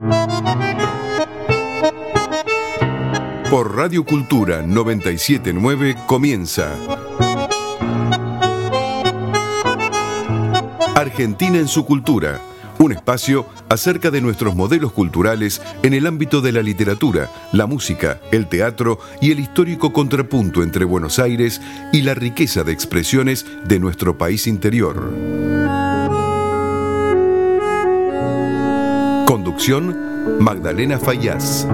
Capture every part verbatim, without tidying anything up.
Por Radio Cultura noventa y siete punto nueve comienza Argentina en su cultura, un espacio acerca de nuestros modelos culturales en el ámbito de la literatura, la música, el teatro y el histórico contrapunto entre Buenos Aires y la riqueza de expresiones de nuestro país interior. Conducción, Magdalena Fayaz.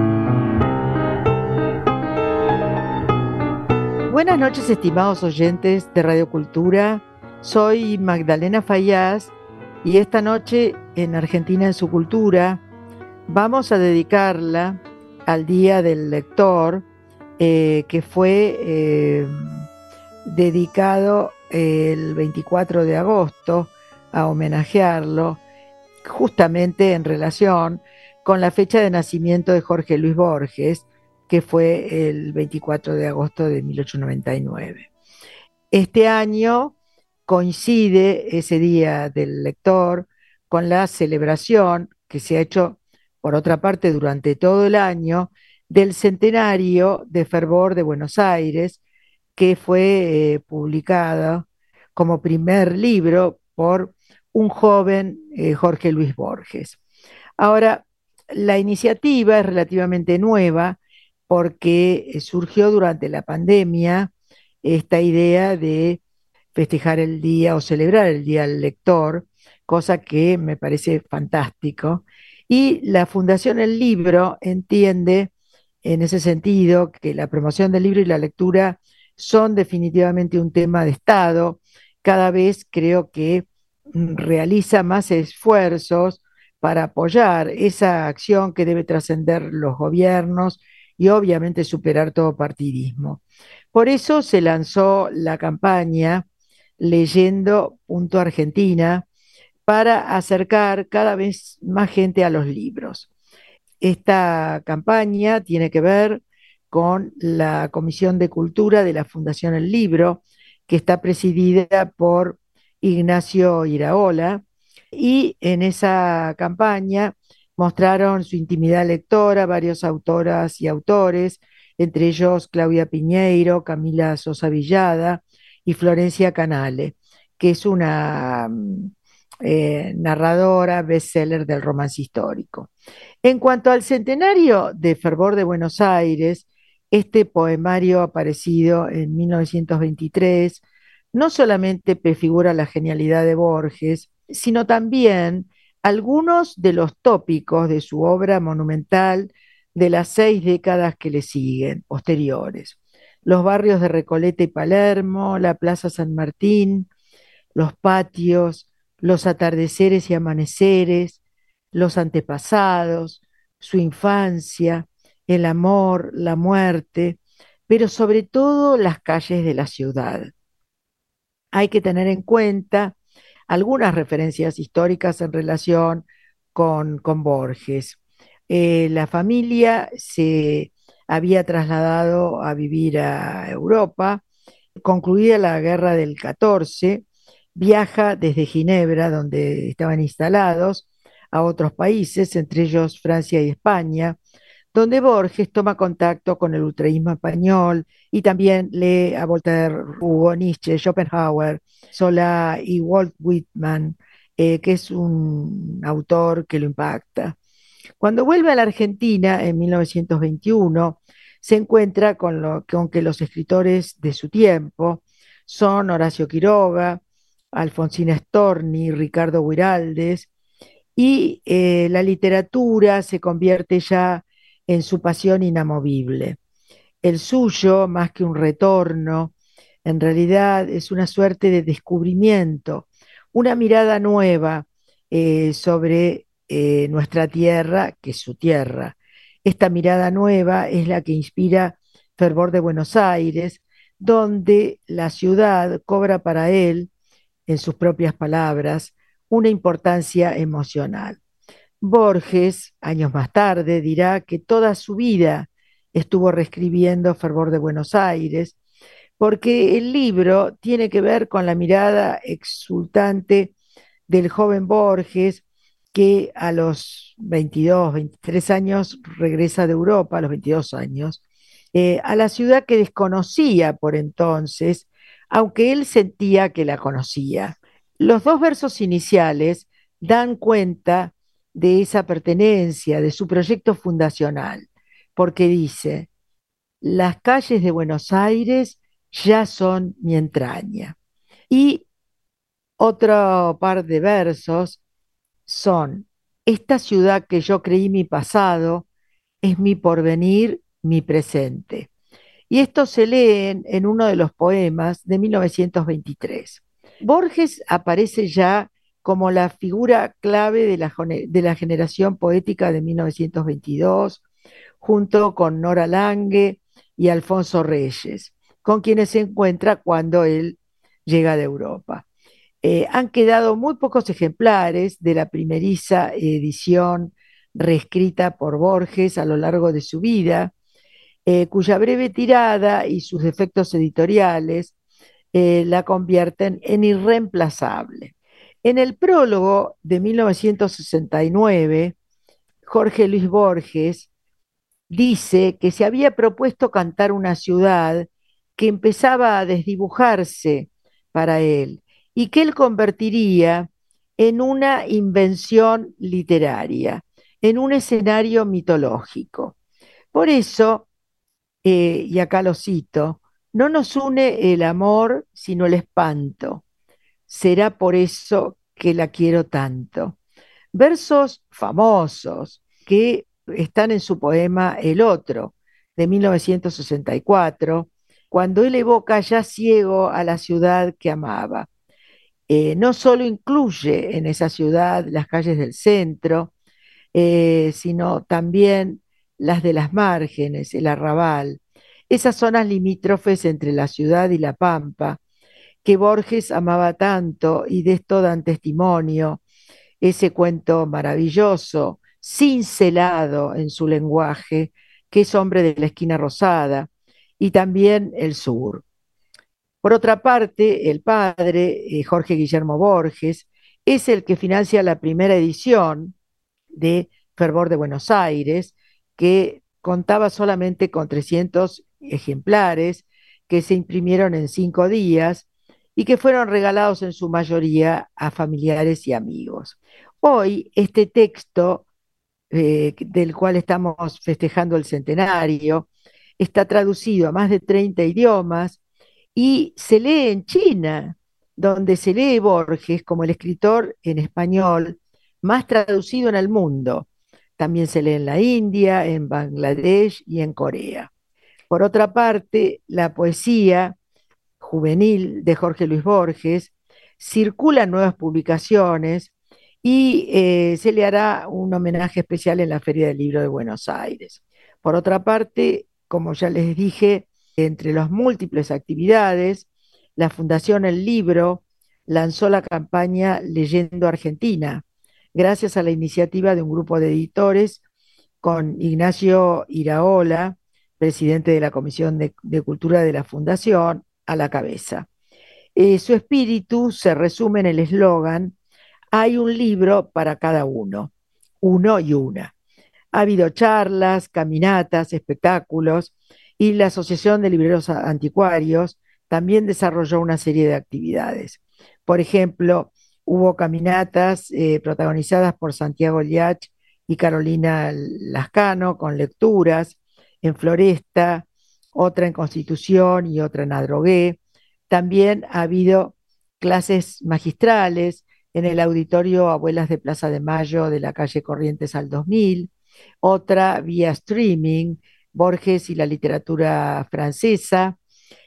Buenas noches, estimados oyentes de Radio Cultura. Soy Magdalena Fayaz y esta noche en Argentina en su cultura vamos a dedicarla al Día del Lector, eh, que fue eh, dedicado el veinticuatro de agosto a homenajearlo, justamente en relación con la fecha de nacimiento de Jorge Luis Borges, que fue el veinticuatro de agosto de mil ochocientos noventa y nueve. Este año coincide ese Día del Lector con la celebración que se ha hecho, por otra parte, durante todo el año, del centenario de Fervor de Buenos Aires, que fue eh, publicado como primer libro por un joven eh, Jorge Luis Borges. Ahora, la iniciativa es relativamente nueva porque surgió durante la pandemia esta idea de festejar el día o celebrar el Día del Lector, cosa que me parece fantástico. Y la Fundación El Libro entiende en ese sentido que la promoción del libro y la lectura son definitivamente un tema de Estado. Cada vez creo que realiza más esfuerzos para apoyar esa acción que debe trascender los gobiernos y obviamente superar todo partidismo. Por eso se lanzó la campaña Leyendo Punto Argentina para acercar cada vez más gente a los libros. Esta campaña tiene que ver con la Comisión de Cultura de la Fundación El Libro, que está presidida por Ignacio Iraola, y en esa campaña mostraron su intimidad lectora varias autoras y autores, entre ellos Claudia Piñeiro, Camila Sosa Villada y Florencia Canale, que es una eh, narradora bestseller del romance histórico. En cuanto al centenario de Fervor de Buenos Aires, este poemario aparecido en mil novecientos veintitrés no solamente prefigura la genialidad de Borges, sino también algunos de los tópicos de su obra monumental de las seis décadas que le siguen, posteriores. Los barrios de Recoleta y Palermo, la Plaza San Martín, los patios, los atardeceres y amaneceres, los antepasados, su infancia, el amor, la muerte, pero sobre todo las calles de la ciudad. Hay que tener en cuenta algunas referencias históricas en relación con, con Borges. Eh, la familia se había trasladado a vivir a Europa. Concluida la guerra del catorce, viaja desde Ginebra, donde estaban instalados, a otros países, entre ellos Francia y España, donde Borges toma contacto con el ultraísmo español y también lee a Voltaire, Hugo, Nietzsche, Schopenhauer, Solá y Walt Whitman, eh, que es un autor que lo impacta. Cuando vuelve a la Argentina en mil novecientos veintiuno, se encuentra con, lo, con que los escritores de su tiempo son Horacio Quiroga, Alfonsina Storni, Ricardo Guiraldes, y eh, la literatura se convierte ya en su pasión inamovible. El suyo, más que un retorno, en realidad es una suerte de descubrimiento, una mirada nueva eh, sobre eh, nuestra tierra, que es su tierra. Esta mirada nueva es la que inspira Fervor de Buenos Aires, donde la ciudad cobra para él, en sus propias palabras, una importancia emocional. Borges, años más tarde, dirá que toda su vida estuvo reescribiendo Fervor de Buenos Aires, porque el libro tiene que ver con la mirada exultante del joven Borges que a los veintidós, veintitrés años regresa de Europa, a los veintidós años, eh, a la ciudad que desconocía por entonces, aunque él sentía que la conocía. Los dos versos iniciales dan cuenta de esa pertenencia, de su proyecto fundacional, porque dice, las calles de Buenos Aires ya son mi entraña. Y otro par de versos son, esta ciudad que yo creí mi pasado es mi porvenir, mi presente. Y esto se lee en, en uno de los poemas de mil novecientos veintitrés. Borges aparece ya como la figura clave de la, de la generación poética de mil novecientos veintidós, junto con Nora Lange y Alfonso Reyes, con quienes se encuentra cuando él llega de Europa. Eh, han quedado muy pocos ejemplares de la primeriza edición reescrita por Borges a lo largo de su vida, eh, cuya breve tirada y sus efectos editoriales eh, la convierten en irreemplazable. En el prólogo de mil novecientos sesenta y nueve, Jorge Luis Borges dice que se había propuesto cantar una ciudad que empezaba a desdibujarse para él y que él convertiría en una invención literaria, en un escenario mitológico. Por eso, eh, y acá lo cito, no nos une el amor, sino el espanto. Será por eso que la quiero tanto. Versos famosos que están en su poema El Otro, de mil novecientos sesenta y cuatro, cuando él evoca ya ciego a la ciudad que amaba. Eh, no solo incluye en esa ciudad las calles del centro, eh, sino también las de las márgenes, el arrabal, esas zonas limítrofes entre la ciudad y la pampa, que Borges amaba tanto y de esto dan testimonio ese cuento maravilloso, cincelado en su lenguaje, que es Hombre de la Esquina Rosada, y también El Sur. Por otra parte, el padre, eh, Jorge Guillermo Borges, es el que financia la primera edición de Fervor de Buenos Aires, que contaba solamente con trescientos ejemplares que se imprimieron en cinco días y que fueron regalados en su mayoría a familiares y amigos. Hoy este texto, eh, del cual estamos festejando el centenario, está traducido a más de treinta idiomas y se lee en China, donde se lee Borges como el escritor en español más traducido en el mundo. También se lee en la India, en Bangladesh y en Corea. Por otra parte, la poesía juvenil de Jorge Luis Borges circula en nuevas publicaciones y eh, se le hará un homenaje especial en la Feria del Libro de Buenos Aires. Por otra parte, como ya les dije, entre las múltiples actividades, la Fundación El Libro lanzó la campaña Leyendo Argentina, gracias a la iniciativa de un grupo de editores con Ignacio Iraola, presidente de la Comisión de, de Cultura de la Fundación, a la cabeza. Eh, su espíritu se resume en el eslogan, hay un libro para cada uno, uno y una. Ha habido charlas, caminatas, espectáculos y la Asociación de Libreros Anticuarios también desarrolló una serie de actividades. Por ejemplo, hubo caminatas eh, protagonizadas por Santiago Liach y Carolina Lascano con lecturas en Floresta, otra en Constitución y otra en Adrogué. También ha habido clases magistrales en el auditorio Abuelas de Plaza de Mayo de la calle Corrientes al dos mil, otra vía streaming, Borges y la literatura francesa,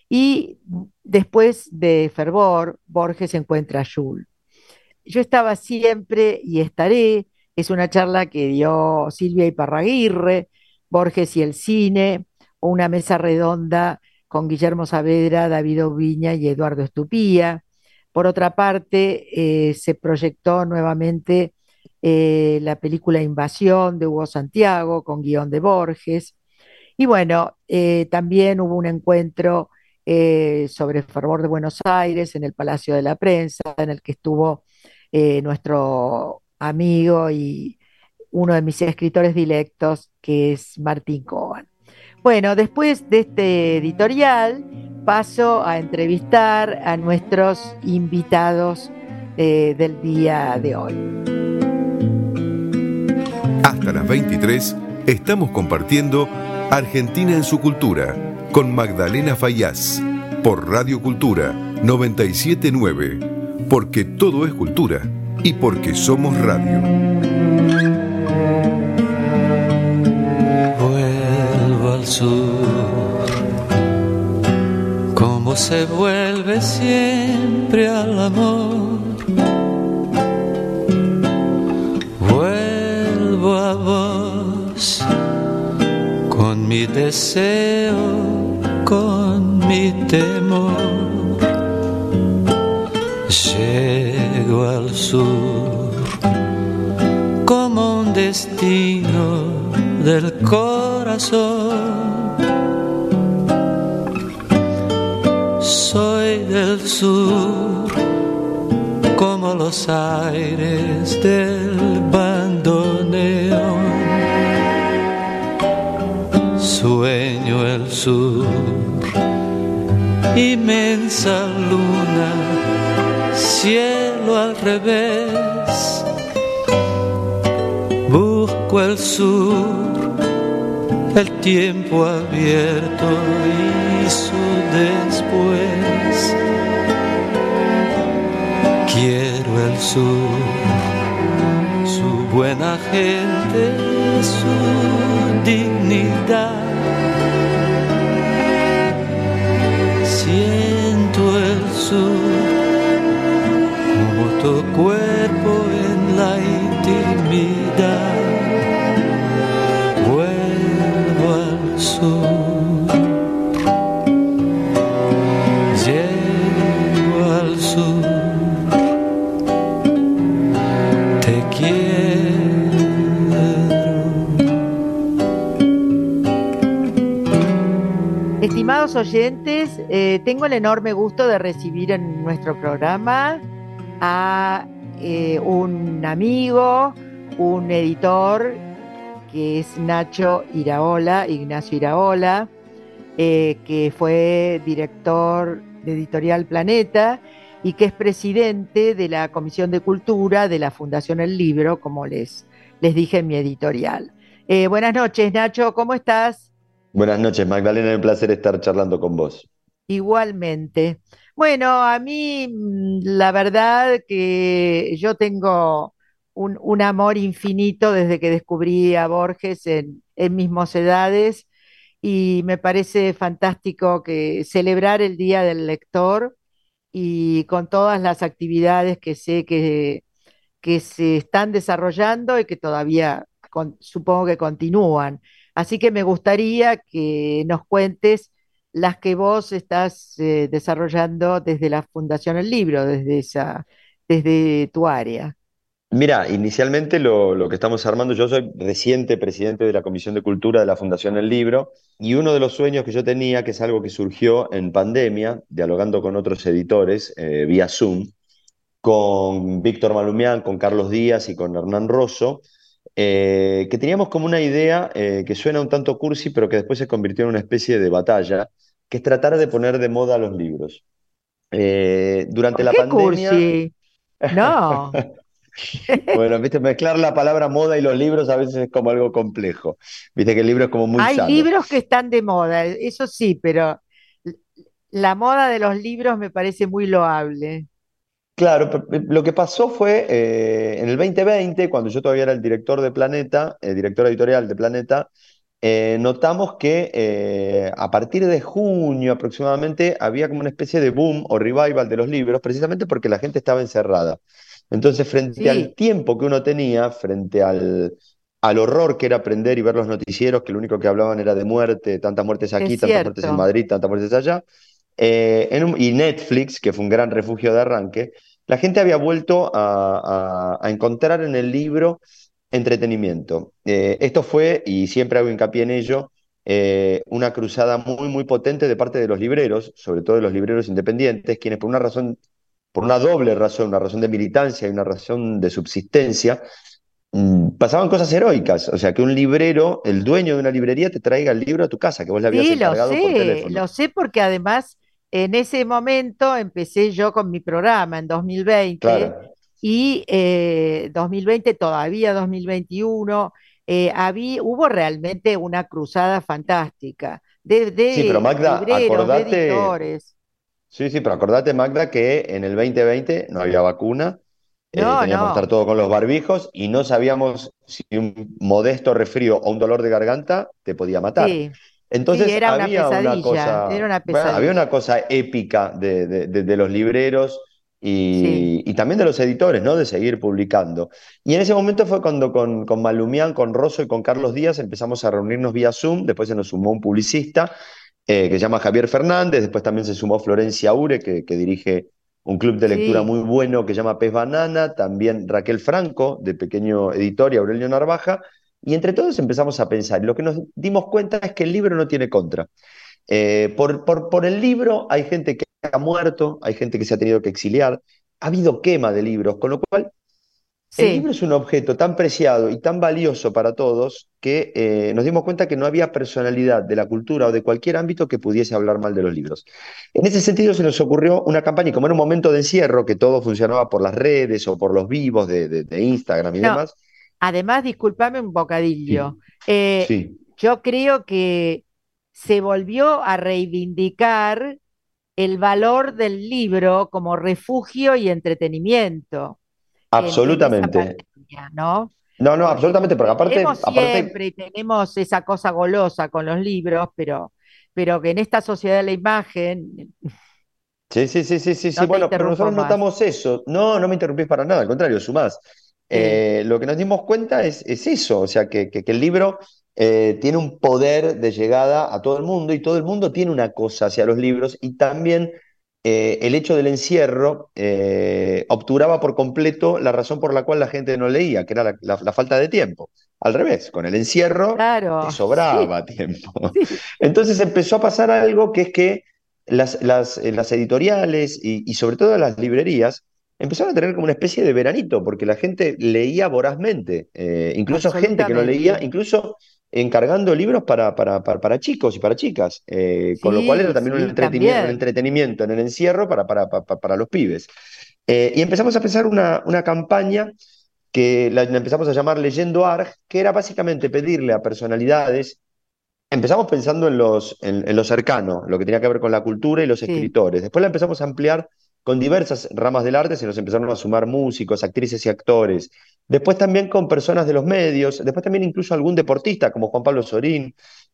y después de Fervor, Borges encuentra a Jules. Yo estaba siempre y estaré, es una charla que dio Silvia Iparraguirre, Borges y el cine, o una mesa redonda con Guillermo Saavedra, David Oviña y Eduardo Estupía. Por otra parte, eh, se proyectó nuevamente eh, la película Invasión de Hugo Santiago con guión de Borges. Y bueno, eh, también hubo un encuentro eh, sobre Fervor de Buenos Aires en el Palacio de la Prensa, en el que estuvo eh, nuestro amigo y uno de mis escritores dilectos, que es Martín Coban. Bueno, después de este editorial, paso a entrevistar a nuestros invitados eh, del día de hoy. Hasta las veintitrés estamos compartiendo Argentina en su cultura con Magdalena Fayaz por Radio Cultura noventa y siete punto nueve, porque todo es cultura y porque somos radio. Vuelvo al sur, como se vuelve siempre al amor. Vuelvo a vos, con mi deseo, con mi temor. Llego al sur como un destino del corazón. Soy del sur como los aires del bandoneón. Sueño el sur, inmensa luna, cielo al revés. Busco el sur, el tiempo abierto y su después. Quiero el sur, su buena gente, su dignidad. Siento el sur como tu cuerpo en la intimidad. Vuelvo al sur, llego al sur, te quiero. Estimados oyentes, eh, tengo el enorme gusto de recibir en nuestro programa a eh, un amigo, un editor, que es Nacho Iraola, Ignacio Iraola, eh, que fue director de Editorial Planeta y que es presidente de la Comisión de Cultura de la Fundación El Libro, como les, les dije en mi editorial. Eh, buenas noches, Nacho, ¿cómo estás? Buenas noches, Magdalena, un placer estar charlando con vos. Igualmente. Bueno, a mí mm, la verdad que yo tengo un, un amor infinito desde que descubrí a Borges en, en mis mocedades y me parece fantástico que celebrar el Día del Lector y con todas las actividades que sé que, que se están desarrollando y que todavía con- supongo que continúan. Así que me gustaría que nos cuentes las que vos estás eh, desarrollando desde la Fundación El Libro, desde esa, desde tu área. Mira, inicialmente lo, lo que estamos armando, yo soy reciente presidente de la Comisión de Cultura de la Fundación El Libro, y uno de los sueños que yo tenía, que es algo que surgió en pandemia, dialogando con otros editores eh, vía Zoom, con Víctor Malumián, con Carlos Díaz y con Hernán Rosso, eh, que teníamos como una idea eh, que suena un tanto cursi, pero que después se convirtió en una especie de batalla, que es tratar de poner de moda los libros. Eh, durante ¿Por la qué pandemia... cursi? No. Bueno, viste, mezclar la palabra moda y los libros a veces es como algo complejo. Viste que el libro es como muy Hay sano. libros que están de moda, eso sí, pero la moda de los libros me parece muy loable. Claro, pe- pe- lo que pasó fue eh, en el dos mil veinte, cuando yo todavía era el director de Planeta, el director editorial de Planeta, eh, notamos que eh, a partir de junio aproximadamente había como una especie de boom o revival de los libros, precisamente porque la gente estaba encerrada. Entonces, frente al Sí, tiempo que uno tenía, frente al, al horror que era aprender y ver los noticieros, que lo único que hablaban era de muerte, tantas muertes es aquí, tantas muertes en cierto. Madrid, tantas muertes allá, eh, en un- y Netflix, que fue un gran refugio de arranque, la gente había vuelto a, a- a encontrar en el libro entretenimiento. Eh, esto fue, y siempre hago hincapié en ello, eh, una cruzada muy, muy potente de parte de los libreros, sobre todo de los libreros independientes, quienes por una razón por una doble razón, una razón de militancia y una razón de subsistencia, mm, pasaban cosas heroicas. O sea, que un librero, el dueño de una librería, te traiga el libro a tu casa, que vos le habías Sí, lo encargado por sé, teléfono. lo sé porque además en ese momento empecé yo con mi programa en dos mil veinte Claro. y eh, dos mil veinte, todavía dos mil veintiuno, eh, habí- hubo realmente una cruzada fantástica de, Sí, pero de Magda, libreros, de acordate, editores. sí, sí, pero acordate, Magda, que en el dos mil veinte no había vacuna, eh, No, teníamos que estar no, todos con los barbijos y no sabíamos si un modesto resfrío o un dolor de garganta te podía matar. sí, sí, Entonces era una había una pesadilla, cosa, era una bueno, había pesadilla, una cosa épica de, de- de- de los libreros sí, y, y también de los editores, ¿no? De seguir publicando. Y en ese momento fue cuando con, con Malumián, con Rosso y con Carlos Díaz empezamos a reunirnos vía Zoom, después se nos sumó un publicista eh, que se llama Javier Fernández, después también se sumó Florencia Ure, que, que dirige un club de lectura sí, muy bueno que se llama Pez Banana, también Raquel Franco, de Pequeño Editor, y Aurelio Narvaja, y entre todos empezamos a pensar. Y lo que nos dimos cuenta es que el libro no tiene contra. Eh, por, por, por el libro hay gente que ha muerto, hay gente que se ha tenido que exiliar, ha habido quema de libros, con lo cual el sí. libro es un objeto tan preciado y tan valioso para todos que eh, nos dimos cuenta que no había personalidad de la cultura o de cualquier ámbito que pudiese hablar mal de los libros. En ese sentido se nos ocurrió una campaña, y como era un momento de encierro, que todo funcionaba por las redes o por los vivos de, de- de Instagram y No, demás. además, discúlpame un bocadillo. Sí, eh, sí, yo creo que se volvió a reivindicar el valor del libro como refugio y entretenimiento en, en esa absolutamente. pandemia, ¿no? No, no, Porque absolutamente, porque tenemos aparte, aparte, siempre y tenemos esa cosa golosa con los libros, pero, pero que en esta sociedad de la imagen, sí, sí, sí, sí, sí, sí, no te bueno, pero interrumpo nosotros más. notamos eso. No, no me interrumpís para nada, al contrario, sumás. Sí, Eh, lo que nos dimos cuenta es, es eso, o sea, que, que- que el libro eh, tiene un poder de llegada a todo el mundo y todo el mundo tiene una cosa hacia los libros y también eh, el hecho del encierro eh, obturaba por completo la razón por la cual la gente no leía, que era la, la- la falta de tiempo. Al revés, con el encierro te claro, sí, sobraba tiempo. sí, Entonces empezó a pasar algo que es que las, las, eh, las editoriales y, y sobre todo las librerías empezaron a tener como una especie de veranito, porque la gente leía vorazmente, eh, incluso gente que no leía, absolutamente. incluso encargando libros para, para, para, para chicos y para chicas, eh, con lo cual era Sí, también un sí, entretenimiento, un también. entretenimiento en el encierro para, para, para, para los pibes. Eh, y empezamos a pensar una, una campaña que la, la empezamos a llamar Leyendo Arg, que era básicamente pedirle a personalidades. Empezamos pensando en los, en, en lo cercano, lo que tenía que ver con la cultura y los Sí, escritores. Después la empezamos a ampliar con diversas ramas del arte, se nos empezaron a sumar músicos, actrices y actores. Después también con personas de los medios, después también incluso algún deportista como Juan Pablo Sorín.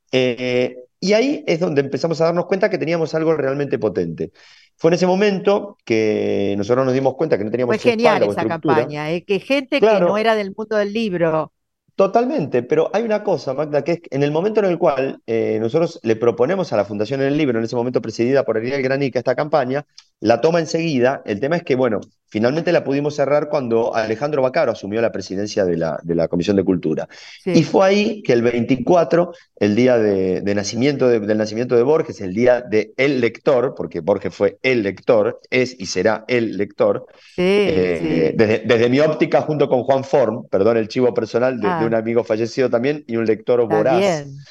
Eh, y ahí es donde empezamos a darnos cuenta que teníamos algo realmente potente. Fue en ese momento que nosotros nos dimos cuenta que no fue teníamos genial espalda o esa estructura. campaña, ¿eh? Que gente que no Claro, era del mundo del libro, totalmente, pero hay una cosa, Magda, que es que en el momento en el cual eh, nosotros le proponemos a la Fundación El Libro, en ese momento presidida por Ariel Granica, esta campaña, la toma enseguida. El tema es que, bueno, finalmente la pudimos cerrar cuando Alejandro Bacaro asumió la presidencia de la, de la Comisión de Cultura. Y sí, fue ahí que el veinticuatro, el día de, de nacimiento de- del nacimiento de Borges, el día de El Lector, porque Borges fue el lector, es y será el lector, sí, eh, sí. desde, desde mi óptica, junto con Juan Form, perdón, el chivo personal de, de un Ah, amigo fallecido también y un lector está voraz. bien.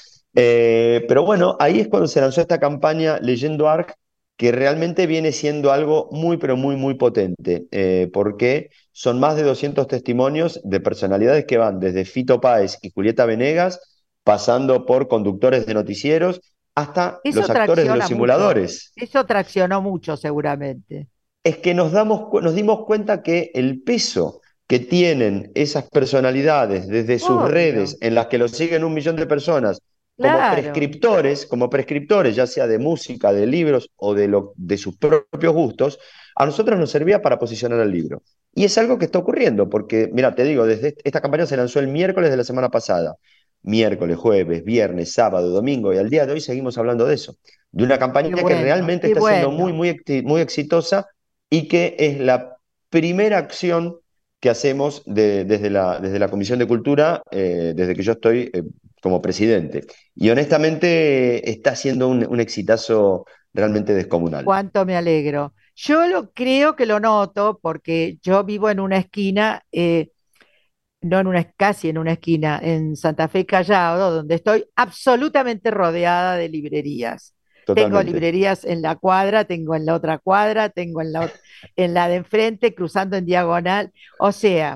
Eh, pero bueno, ahí es cuando se lanzó esta campaña Leyendo Arc, que realmente viene siendo algo muy, pero muy, muy potente, eh, porque son más de doscientos testimonios de personalidades que van desde Fito Páez y Julieta Venegas, pasando por conductores de noticieros, hasta Eso los actores de los tracciona mucho, simuladores. eso traccionó mucho seguramente. Es que nos damos, cu- nos dimos cuenta que el peso que tienen esas personalidades desde sus redes, Obvio, en las que los siguen un millón de personas, como claro. prescriptores, como prescriptores, ya sea de música, de libros o de, lo, de sus propios gustos, a nosotros nos servía para posicionar el libro. Y es algo que está ocurriendo, porque, mira, te digo, desde esta campaña se lanzó el miércoles de la semana pasada. Miércoles, jueves, viernes, sábado, domingo, y al día de hoy seguimos hablando de eso. De una campaña Qué que bueno, realmente qué está siendo muy, bueno. muy, muy exitosa y que es la primera acción que hacemos de- desde la, desde la Comisión de Cultura, eh, desde que yo estoy eh, como presidente. Y honestamente está siendo un, un exitazo realmente descomunal. Cuánto me alegro. Yo lo creo que lo noto porque yo vivo en una esquina, eh, no en una, casi en una esquina, en Santa Fe Callao, donde estoy absolutamente rodeada de librerías. Tengo Totalmente. librerías en la cuadra, tengo en la otra cuadra, tengo en la, ot- en la de enfrente, cruzando en diagonal. O sea,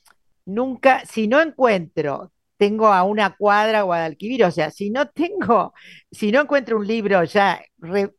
nunca, si no encuentro, tengo a una cuadra Guadalquivir, o sea, si no tengo, si no encuentro un libro ya re-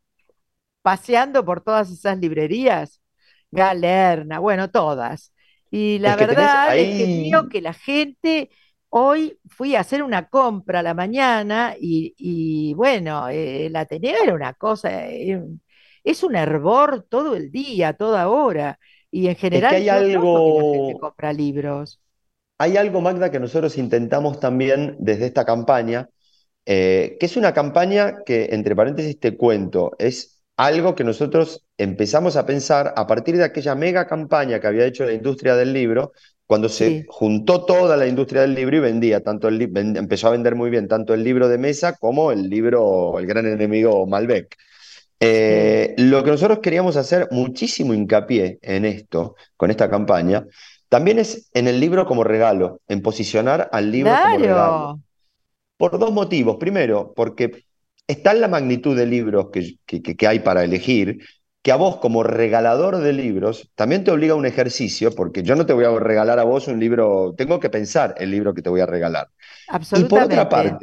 paseando por todas esas librerías, Galerna, bueno, todas. Y Es la que tenés verdad es que veo ahí, que la gente, hoy fui a hacer una compra a la mañana y, y bueno, eh, el Ateneo era una cosa, eh, es un hervor todo el día, toda hora. Y en es que general hay yo noto que la gente algo, compra libros. hay algo, Magda, que nosotros intentamos también desde esta campaña, eh, que es una campaña que, entre paréntesis, te cuento, es algo que nosotros empezamos a pensar a partir de aquella mega campaña que había hecho la industria del libro, cuando se Sí, juntó toda la industria del libro y vendía, tanto el, li- ven- empezó a vender muy bien tanto el libro de mesa como el libro El gran enemigo Malbec. sí, Eh, lo que nosotros queríamos hacer muchísimo hincapié en esto, con esta campaña, también es en el libro como regalo, en posicionar al libro como regalo. claro, Por dos motivos. Primero, porque está en la magnitud de libros que, que, que- que hay para elegir, que a vos como regalador de libros también te obliga a un ejercicio, porque yo no te voy a regalar a vos un libro, tengo que pensar el libro que te voy a regalar. Y por otra absolutamente. parte,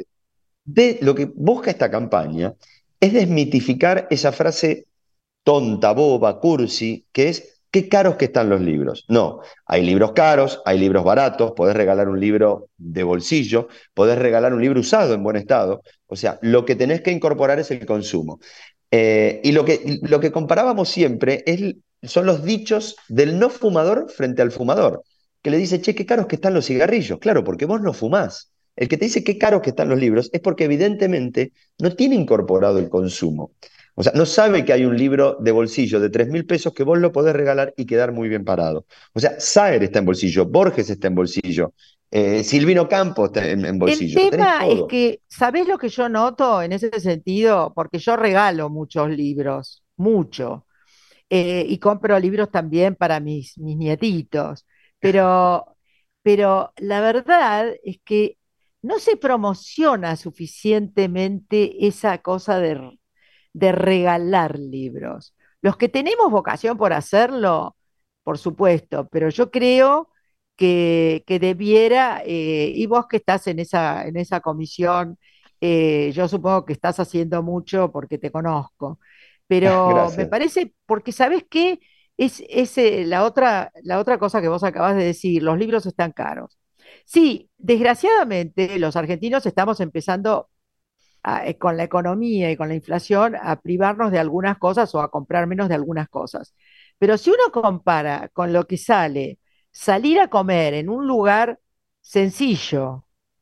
de lo que busca esta campaña es desmitificar esa frase tonta, boba, cursi, que es qué caros que están los libros. No, hay libros caros, hay libros baratos, podés regalar un libro de bolsillo, podés regalar un libro usado en buen estado. O sea, lo que tenés que incorporar es el consumo. Eh, y lo que, lo que comparábamos siempre es, son los dichos del no fumador frente al fumador, que le dice, che, qué caros que están los cigarrillos. Claro, porque vos no fumás. El que te dice qué caros que están los libros es porque evidentemente no tiene incorporado el consumo. O sea, no sabe que hay un libro de bolsillo de tres mil pesos que vos lo podés regalar y quedar muy bien parado. O sea, Saer está en bolsillo, Borges está en bolsillo, eh, Silvino Campos está en, en El bolsillo, tenés tema es todo. que, ¿sabés lo que yo noto en ese sentido? Porque yo regalo muchos libros, mucho, eh, y compro libros también para mis, mis nietitos, pero, pero la verdad es que no se promociona suficientemente esa cosa de, de regalar libros. Los que tenemos vocación por hacerlo, por supuesto, pero yo creo que, que debiera, eh, y vos que estás en esa, en esa comisión, eh, yo supongo que estás haciendo mucho porque te conozco, pero me Gracias. parece, porque ¿sabés qué? Es, es eh, la otra, la otra cosa que vos acabas de decir, los libros están caros. Sí, desgraciadamente los argentinos estamos empezando a- eh, con la economía y con la inflación a privarnos de algunas cosas o a comprar menos de algunas cosas. Pero si uno compara con lo que sale salir a comer en un lugar sencillo,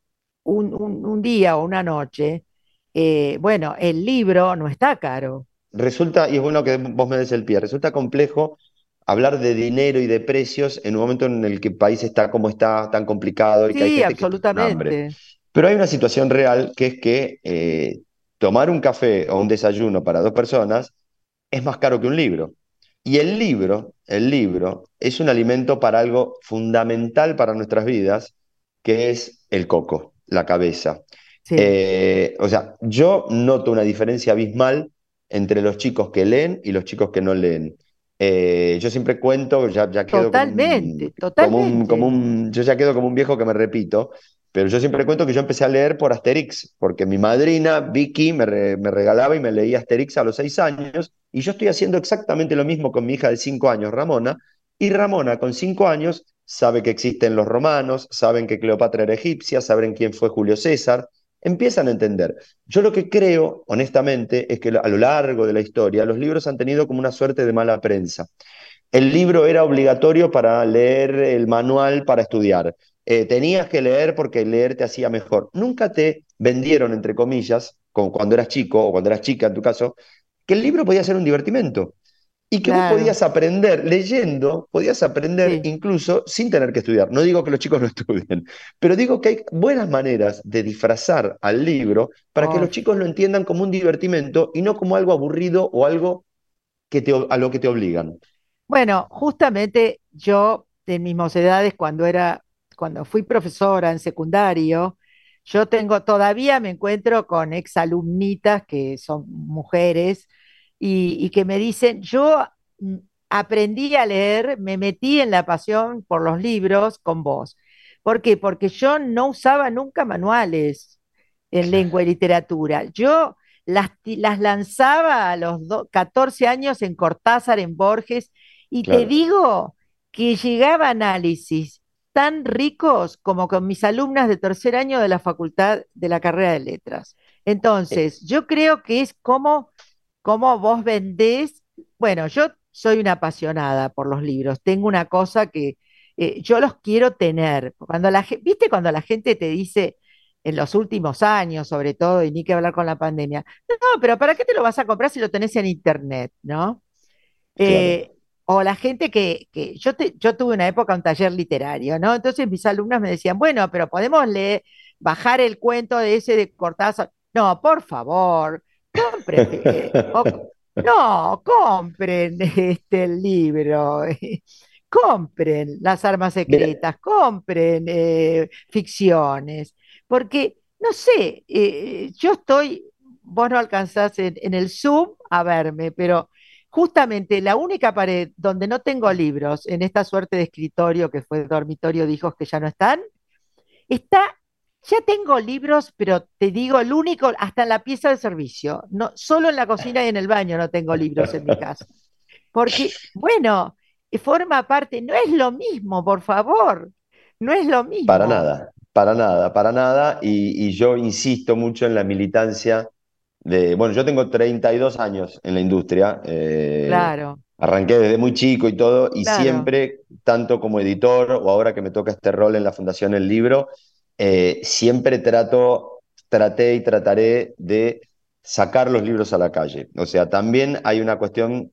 un, un- un día o una noche, eh, bueno, el libro no está caro. Resulta, y es bueno que vos me des el pie, resulta complejo hablar de dinero y de precios en un momento en el que el país está como está, tan complicado y que hay Sí, gente que está con hambre. absolutamente. Pero hay una situación real que es que eh, tomar un café o un desayuno para dos personas es más caro que un libro. Y el libro, el libro es un alimento para algo fundamental para nuestras vidas, que es el coco, la cabeza. Sí, Eh, o sea, yo noto una diferencia abismal entre los chicos que leen y los chicos que no leen. Eh, yo siempre cuento, ya, ya quedo como un, totalmente, como un, como totalmente. un, yo ya quedo como un viejo que me repito, pero yo siempre cuento que yo empecé a leer por Asterix, porque mi madrina, Vicky, me, re- me regalaba y me leía Asterix a los seis años, y yo estoy haciendo exactamente lo mismo con mi hija de cinco años, Ramona, y Ramona con cinco años sabe que existen los romanos, saben que Cleopatra era egipcia, saben quién fue Julio César, empiezan a entender. Yo lo que creo, honestamente, es que a lo largo de la historia los libros han tenido como una suerte de mala prensa. El libro era obligatorio para leer el manual para estudiar. Eh, tenías que leer porque leer te hacía mejor. Nunca te vendieron, entre comillas, como cuando eras chico o cuando eras chica en tu caso, que el libro podía ser un divertimento y que vos Claro, podías aprender leyendo, podías aprender sí. incluso sin tener que estudiar. No digo que los chicos no estudien, pero digo que hay buenas maneras de disfrazar al libro para que Oh, los chicos lo entiendan como un divertimento y no como algo aburrido o algo que te, a lo que te obligan. Bueno, justamente yo, en mis mocedades, cuando era, cuando fui profesora en secundario, yo tengo, todavía me encuentro con exalumnitas que son mujeres y, y que me dicen, yo mm, aprendí a leer, me metí en la pasión por los libros con vos. ¿Por qué? Porque yo no usaba nunca manuales en lengua y literatura. Yo las, ti- las lanzaba a los do- catorce años en Cortázar, en Borges, y te Claro, digo que llegaba a análisis tan ricos como con mis alumnas de tercer año de la facultad de la carrera de letras. eh, Entonces, yo creo que es como, como vos vendés. Bueno, yo soy una apasionada por los libros. Tengo una cosa que eh, yo los quiero tener. Cuando la, ge- ¿viste cuando la gente te dice en los últimos años, sobre todo, y ni que hablar con la pandemia? No, pero ¿para qué te lo vas a comprar si lo tenés en internet, ¿no? claro. Eh, o la gente que, que yo, te- yo tuve una época un taller literario, ¿no? Entonces mis alumnas me decían, bueno, pero podemos leer, bajar el cuento de ese de Cortázar. No, por favor, compren, eh, o- no, compren este el libro, compren Las armas Mira, secretas, compren eh, ficciones, porque, no sé, eh, yo estoy, vos no alcanzás en, en el Zoom a verme, pero justamente la única pared donde no tengo libros en esta suerte de escritorio que fue dormitorio de hijos que ya no están, está, ya tengo libros, pero te digo, el único, hasta en la pieza de servicio, no, solo en la cocina y en el baño no tengo libros en mi casa. Porque, bueno, forma parte, no es lo mismo, por favor, no es lo para mismo. nada, para nada, para nada. Y, y yo insisto mucho en la militancia de, bueno, yo tengo treinta y dos años en la industria, eh, Claro, arranqué desde muy chico y todo, y claro, siempre, tanto como editor o ahora que me toca este rol en la Fundación El Libro, eh, siempre trato, traté y trataré de sacar los libros a la calle. O sea, también hay una cuestión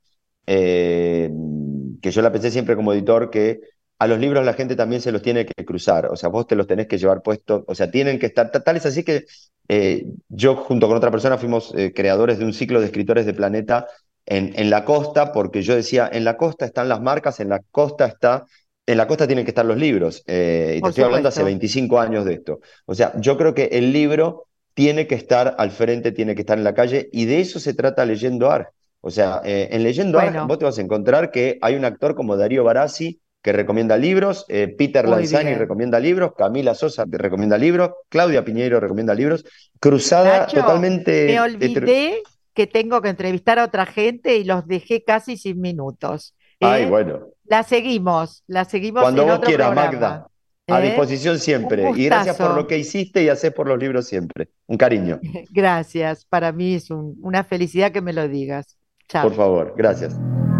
eh, que yo la pensé siempre como editor, que a los libros la gente también se los tiene que cruzar, o sea, vos te los tenés que llevar puestos, o sea, tienen que estar, tal es así que eh, yo junto con otra persona fuimos eh, creadores de un ciclo de escritores de Planeta en, en la costa, porque yo decía, en la costa están las marcas, en la costa está, en la costa tienen que estar los libros, eh, y te por estoy hablando hace supuesto. veinticinco años de esto. O sea, yo creo que el libro tiene que estar al frente, tiene que estar en la calle, y de eso se trata Leyendo Ar. O sea, eh, en Leyendo Ar Bueno, vos te vas a encontrar que hay un actor como Darío Barassi que recomienda libros, eh, Peter muy Lanzani bien. recomienda libros, Camila Sosa recomienda libros, Claudia Piñeiro recomienda libros, cruzada Nacho, me totalmente hetero- olvidé que tengo que entrevistar a otra gente y los dejé casi sin minutos. Ay, ¿Eh? bueno, La seguimos, la seguimos cuando en vos otro quieras, programa. Magda, a ¿Eh? disposición Un siempre. Y gracias por lo gustazo. que hiciste y haces por los libros siempre. Un cariño, Gracias. Para mí es un- una felicidad que me lo digas. por Chao. favor, gracias.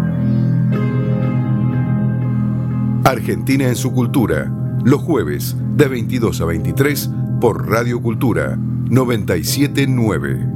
Argentina en su cultura, los jueves de veintidós a veintitrés por Radio Cultura noventa y siete punto nueve.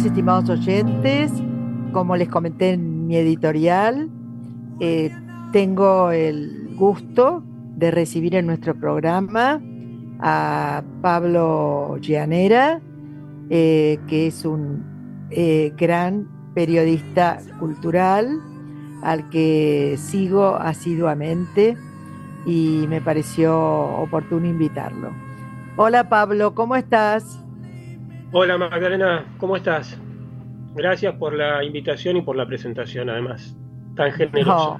estimados oyentes, como les comenté en mi editorial, eh, tengo el gusto de recibir en nuestro programa a Pablo Gianera, eh, que es un eh, gran periodista cultural al que sigo asiduamente y me pareció oportuno invitarlo. Hola Pablo, ¿cómo estás? Hola Magdalena, ¿cómo estás? Gracias por la invitación y por la presentación, además, tan generosa. No,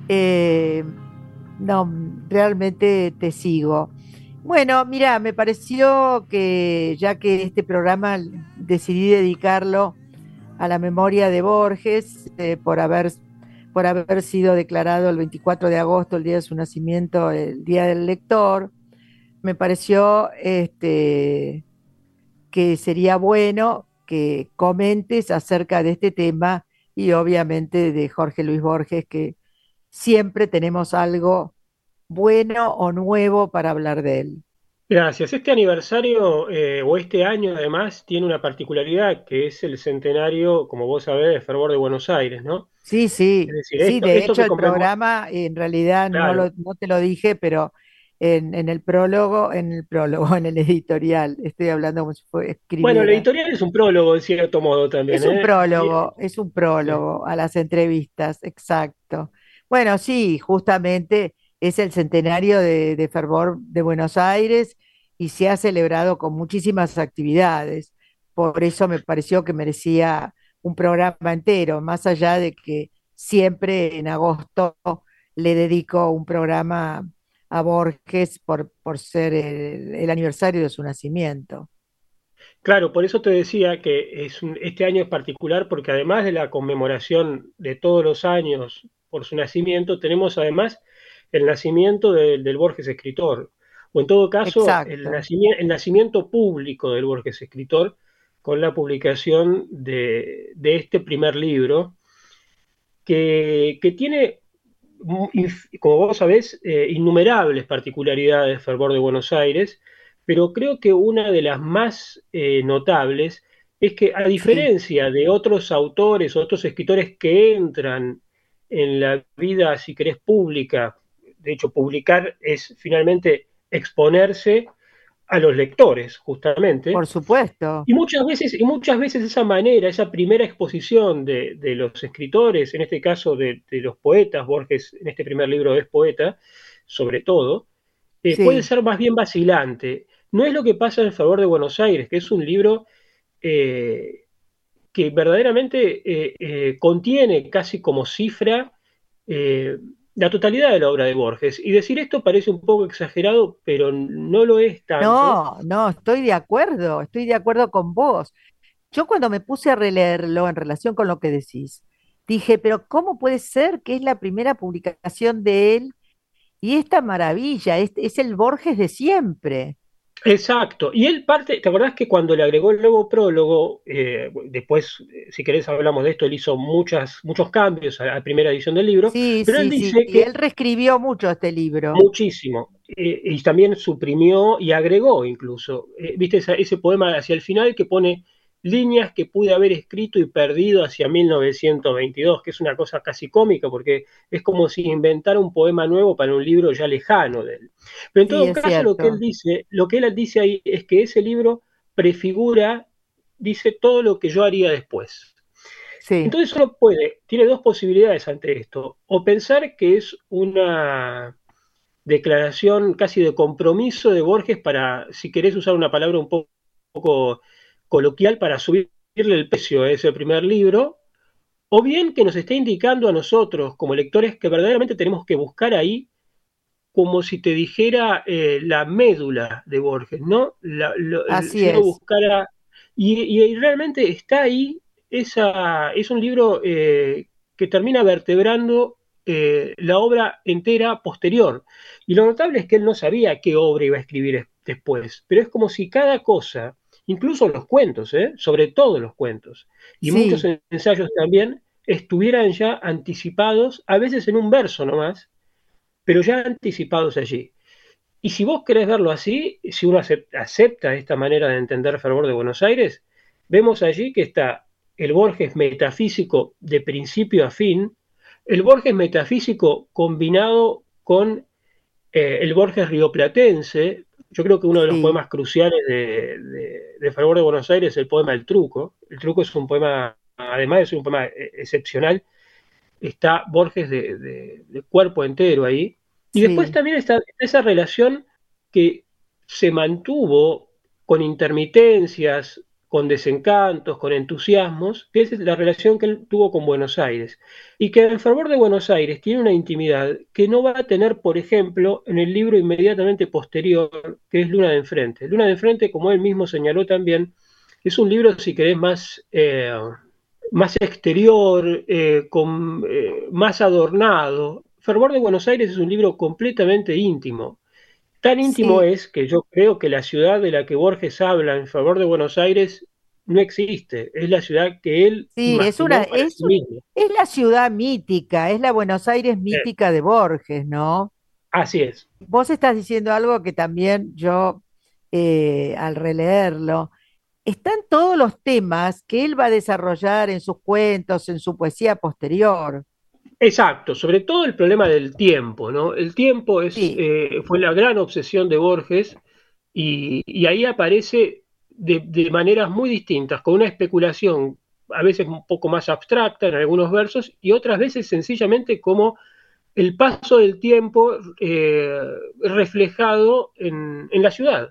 eh, no, realmente te sigo. Bueno, mira, me pareció que ya que este programa decidí dedicarlo a la memoria de Borges, eh, por haber, por haber sido declarado el veinticuatro de agosto, el día de su nacimiento, el Día del Lector, me pareció este, que sería bueno que comentes acerca de este tema y obviamente de Jorge Luis Borges, que siempre tenemos algo bueno o nuevo para hablar de él. Gracias. Este aniversario, eh, o este año además, tiene una particularidad que es el centenario, como vos sabés, de Fervor de Buenos Aires, ¿no? Sí, Es sí, decir, sí, esto, de esto hecho que el conmemora, programa en realidad no, claro. lo, no te lo dije, pero en, en el prólogo, en el prólogo, en el editorial, estoy hablando como si fue- Bueno, la escribiera. editorial es un prólogo, en cierto modo, también, Es un ¿eh? Y, prólogo, es un sí. prólogo a las entrevistas, exacto. Bueno, sí, justamente es el centenario de, de Fervor de Buenos Aires y se ha celebrado con muchísimas actividades. Por eso me pareció que merecía un programa entero, más allá de que siempre en agosto le dedico un programa a Borges por, por ser el el aniversario de su nacimiento. Claro, por eso te decía que es un- este año es particular porque además de la conmemoración de todos los años por su nacimiento, tenemos además el nacimiento de- del Borges escritor, o en todo caso, el Exacto. nacimiento, el nacimiento público del Borges escritor con la publicación de, de este primer libro, que, que tiene, mu- inf- como vos sabés, eh, innumerables particularidades de Fervor de Buenos Aires, pero creo que una de las más eh, notables es que, a Sí, diferencia de otros autores, otros escritores que entran en la vida, si querés, pública, de hecho, publicar es finalmente exponerse a los lectores, justamente, por supuesto. y muchas veces, y muchas veces esa manera, esa primera exposición de, de los escritores, en este caso de, de, los poetas, Borges en este primer libro es poeta, sobre todo, eh, puede Sí. ser más bien vacilante. No es lo que pasa en Favor de Buenos Aires, que es un libro eh, que verdaderamente eh, eh, contiene casi como cifra eh, la totalidad de la obra de Borges. Y decir esto parece un poco exagerado, pero no lo es tanto. No, no, estoy de acuerdo, estoy de acuerdo con vos. Yo cuando me puse a releerlo en relación con lo que decís, dije, pero ¿cómo puede ser que es la primera publicación de él y esta maravilla? Es, es el Borges de siempre. Exacto. Y él parte, ¿te acordás que cuando le agregó el nuevo prólogo, eh, después, eh, si querés hablamos de esto, él hizo muchas, muchos cambios a la primera edición del libro, Sí, pero él sí, sí. dice Y que él reescribió mucho este libro. muchísimo, eh, y también suprimió y agregó incluso, eh, viste esa- ese poema hacia el final que pone líneas que pude haber escrito y perdido hacia mil novecientos veintidós, que es una cosa casi cómica porque es como si inventara un poema nuevo para un libro ya lejano de él. Pero en Sí, todo es caso lo que él cierto. dice, lo que él dice ahí es que ese libro prefigura, dice todo lo que yo haría después. Sí, Entonces uno puede, tiene dos posibilidades ante esto, o pensar que es una declaración casi de compromiso de Borges para, si querés usar una palabra un poco, poco coloquial, para subirle el precio a ese primer libro, o bien que nos esté indicando a nosotros como lectores que verdaderamente tenemos que buscar ahí, como si te dijera, eh, la médula de Borges, ¿no? La, lo, así si uno es. buscara, y, y realmente está ahí, esa, es un libro eh, que termina vertebrando eh, la obra entera posterior. Y lo notable es que él no sabía qué obra iba a escribir después, pero es como si cada cosa, incluso los cuentos, ¿eh? Sobre todo los cuentos, y muchos Sí, ensayos también, estuvieran ya anticipados, a veces en un verso nomás, pero ya anticipados allí. Y si vos querés verlo así, si uno acepta esta manera de entender Fervor de Buenos Aires, vemos allí que está el Borges metafísico de principio a fin, el Borges metafísico combinado con eh, el Borges rioplatense. Yo creo que uno de los Sí, poemas cruciales de, de, de Fervor de Buenos Aires es el poema El Truco. El Truco es un poema, además de ser un poema eh, excepcional, está Borges de, de, de cuerpo entero ahí. Y después sí, también está esa relación que se mantuvo con intermitencias, con desencantos, con entusiasmos, que es la relación que él tuvo con Buenos Aires. Y que en Fervor de Buenos Aires tiene una intimidad que no va a tener, por ejemplo, en el libro inmediatamente posterior, que es Luna de Enfrente. Luna de Enfrente, como él mismo señaló también, es un libro, si querés, más... Eh, más exterior, eh, con, eh, más adornado. Fervor de Buenos Aires es un libro completamente íntimo. Tan íntimo sí, es que yo creo que la ciudad de la que Borges habla en Fervor de Buenos Aires no existe. Es la ciudad que él sí, es una, imaginó para sí es, mismo. es la ciudad mítica, es la Buenos Aires Eh, mítica de Borges, ¿no? así es. Vos estás diciendo algo que también yo, eh, al releerlo, están todos los temas que él va a desarrollar en sus cuentos, en su poesía posterior. Exacto, sobre todo el problema del tiempo, ¿no? El tiempo es, Sí, eh, fue la gran obsesión de Borges y, y ahí aparece de, de maneras muy distintas, con una especulación a veces un poco más abstracta en algunos versos y otras veces sencillamente como el paso del tiempo eh, reflejado en, en la ciudad,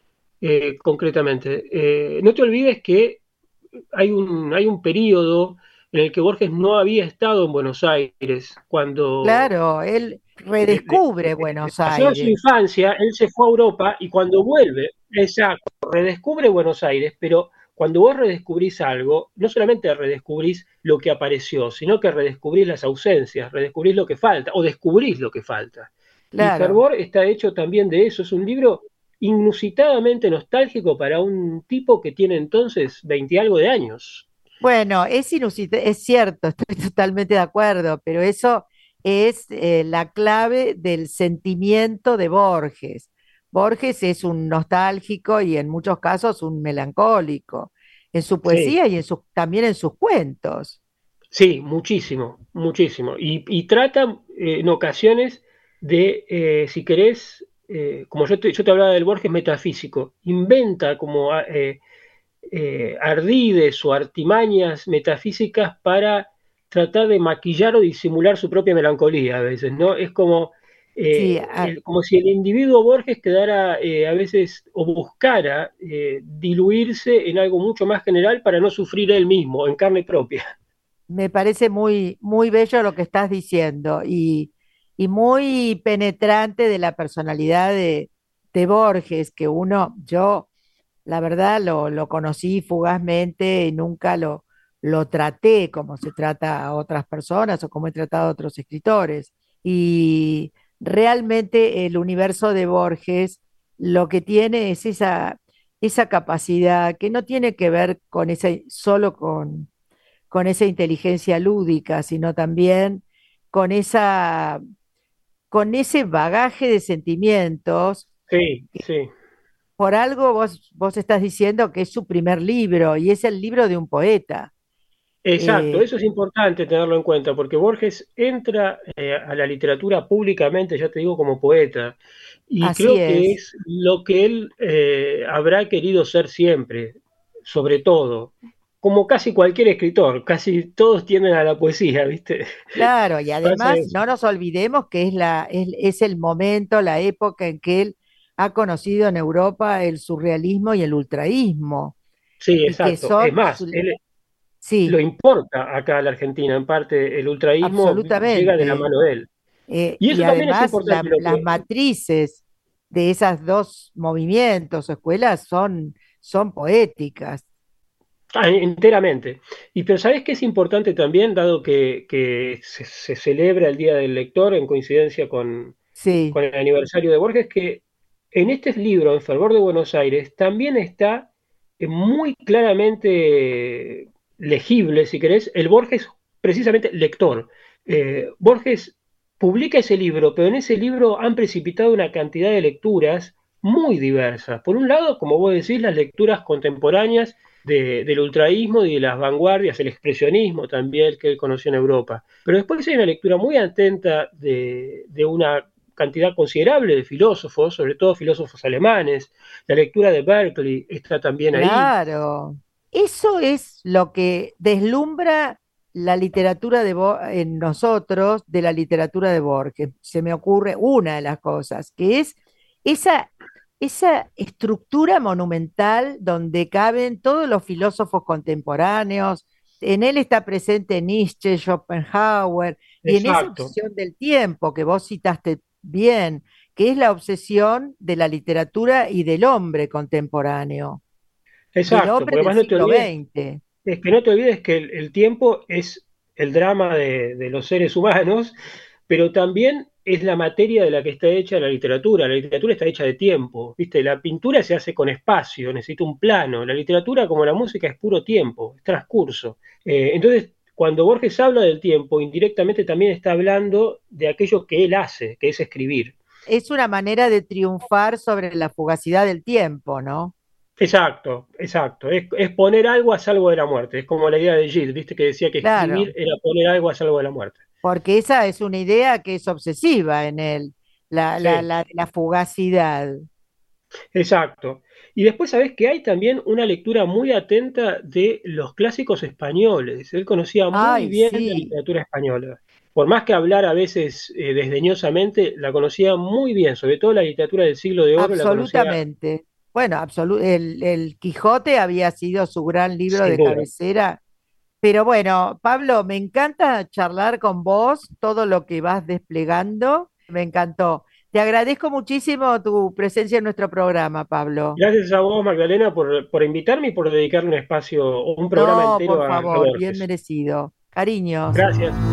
eh, concretamente. Eh, no te olvides que hay un, hay un periodo en el que Borges no había estado en Buenos Aires, cuando claro, él de, de, redescubre de Buenos pasó su Aires. infancia, él se fue a Europa y cuando vuelve, exacto, redescubre Buenos Aires, pero cuando vos redescubrís algo, no solamente redescubrís lo que apareció, sino que redescubrís las ausencias, redescubrís lo que falta o descubrís lo que falta. Y Claro. Fervor está hecho también de eso, es un libro inusitadamente nostálgico para un tipo que tiene entonces veinte algo de años. Bueno, es inusitado, es cierto, estoy totalmente de acuerdo, pero eso es eh, la clave del sentimiento de Borges. Borges es un nostálgico y en muchos casos un melancólico, en su Sí, poesía y en sus, también en sus cuentos. sí, muchísimo, muchísimo. Y, y trata eh, en ocasiones de, eh, si querés, eh, como yo te, yo te hablaba del Borges metafísico, inventa como ah, eh, eh, ardides o artimañas metafísicas para tratar de maquillar o disimular su propia melancolía a veces, ¿no? Es como, Sí, eh, a- el- como si el individuo Borges quedara eh, a veces o buscara eh, diluirse en algo mucho más general para no sufrir él mismo en carne propia. me parece muy, muy bello lo que estás diciendo y, y muy penetrante de la personalidad de, de Borges, que uno, yo la verdad lo, lo conocí fugazmente y nunca lo, lo traté como se trata a otras personas o como he tratado a otros escritores. Y realmente el universo de Borges lo que tiene es esa, esa capacidad que no tiene que ver con esa, solo con, con esa inteligencia lúdica, sino también con esa, con ese bagaje de sentimientos. Sí, sí. Por algo vos, vos estás diciendo que es su primer libro y es el libro de un poeta. Exacto, Eh, eso es importante tenerlo en cuenta, porque Borges entra eh, a la literatura públicamente, ya te digo, como poeta, y así creo que es. es lo que él eh, habrá querido ser siempre, sobre todo, como casi cualquier escritor, casi todos tienden a la poesía, ¿viste? Claro, y Pasa además eso. no nos olvidemos que es, la, es, es el momento, la época en que él ha conocido en Europa el surrealismo y el ultraísmo, Sí, y que exacto. Es son, más, su- él lo sí, importa acá a la Argentina, en parte el ultraísmo llega de la absolutamente. mano de él. Eh, Y y eso también es además importante, la- lo las que matrices de esas dos movimientos o escuelas son, son poéticas. Ah, enteramente. Y pero ¿sabés qué es importante también, dado que, que se, se celebra el Día del Lector en coincidencia con, Sí, con el aniversario de Borges? Que en este libro, En Fervor de Buenos Aires, también está eh, muy claramente legible, si querés, el Borges precisamente lector. Eh, Borges publica ese libro, pero en ese libro han precipitado una cantidad de lecturas muy diversas. Por un lado, como vos decís, las lecturas contemporáneas de, del ultraísmo y de las vanguardias, el expresionismo también que él conoció en Europa. Pero después hay una lectura muy atenta de, de una cantidad considerable de filósofos, sobre todo filósofos alemanes. La lectura de Berkeley está también ahí. Claro. Eso es lo que deslumbra la literatura de Bo- en nosotros de la literatura de Borges. Se me ocurre una de las cosas, que es esa, esa estructura monumental donde caben todos los filósofos contemporáneos. En él está presente Nietzsche, Schopenhauer, y en esa Exacto, obsesión del tiempo que vos citaste bien, que es la obsesión de la literatura y del hombre contemporáneo, del exacto, hombre porque del además no te siglo olvides, veinte. es que no te olvides que el, el tiempo es el drama de, de los seres humanos, pero también es la materia de la que está hecha la literatura. La literatura está hecha de tiempo, ¿viste? La pintura se hace con espacio, necesita un plano. La literatura, como la música, es puro tiempo, es transcurso. Eh, entonces, cuando Borges habla del tiempo, indirectamente también está hablando de aquello que él hace, que es escribir. Es una manera de triunfar sobre la fugacidad del tiempo, ¿no? Exacto, exacto. Es, es poner algo a salvo de la muerte. Es como la idea de Gilles, ¿viste? Que decía que escribir Claro, era poner algo a salvo de la muerte. porque esa es una idea que es obsesiva en él, la, la, Sí. la, la fugacidad. Exacto. Y después sabés que hay también una lectura muy atenta de los clásicos españoles. Él conocía muy Ay, bien la sí, literatura española. Por más que hablar a veces eh, desdeñosamente, la conocía muy bien, sobre todo la literatura del siglo de oro la conocía absolutamente. Bueno, absolu- el, el Quijote había sido su gran libro sin de duda. cabecera. Pero bueno, Pablo, me encanta charlar con vos, todo lo que vas desplegando, me encantó. Te agradezco muchísimo tu presencia en nuestro programa, Pablo. Gracias a vos, Magdalena, por, por invitarme y por dedicarle un espacio o un programa No, entero por a, a favor, bien Borges. merecido. Cariños. Gracias.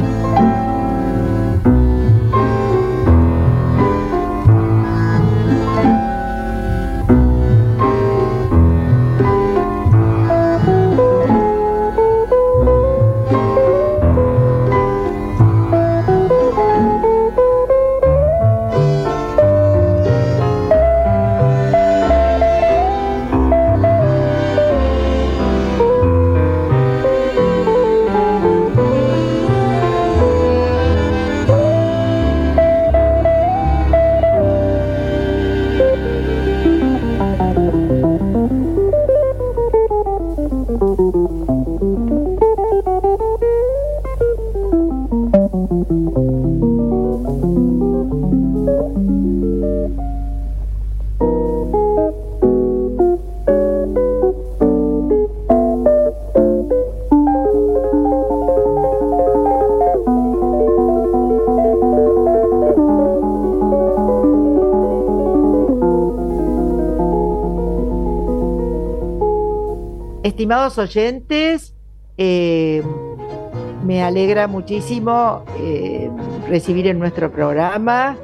Estimados oyentes, eh, me alegra muchísimo eh, recibir en nuestro programa